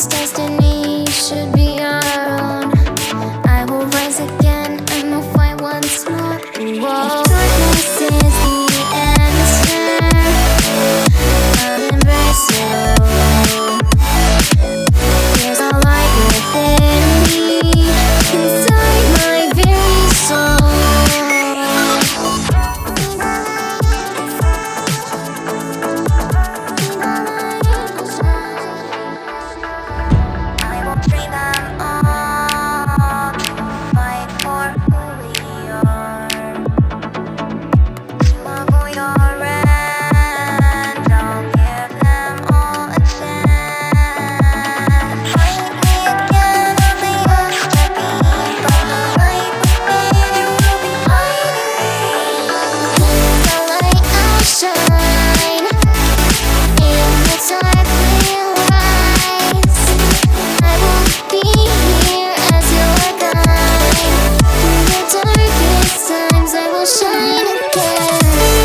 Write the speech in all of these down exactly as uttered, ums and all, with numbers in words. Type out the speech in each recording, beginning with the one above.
This destiny should be our own. I will rise again and we'll fight once more. Whoa. Darkness is the answer. I'll embrace it all. There's a light within me, inside my very soul. I will free them all to fight for who we are. Love for your end, I'll give them all a chance. Fight me again on the earth, let me from the light within will be hiding. The light I'll shine, in the dark we'll rise. I will be here as your guide. In the darkest times I will shine again.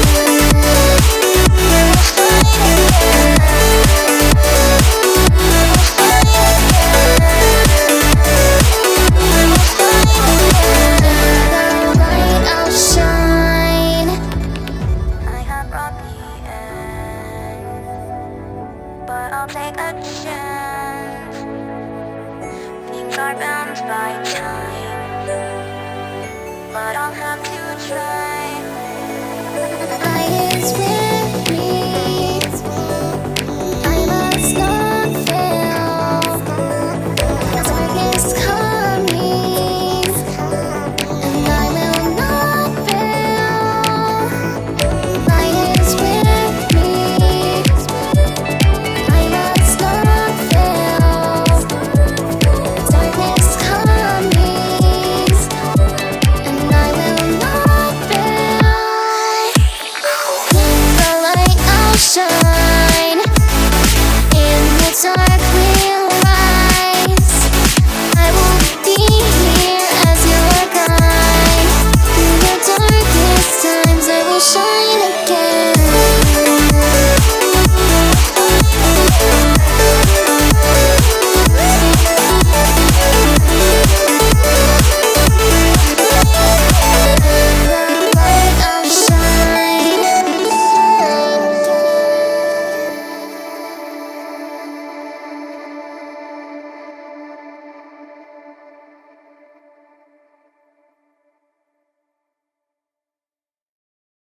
The light I'll shine. I have brought the end, but I'll take a chance. Things are bound by time, but I'll have to try. The light is with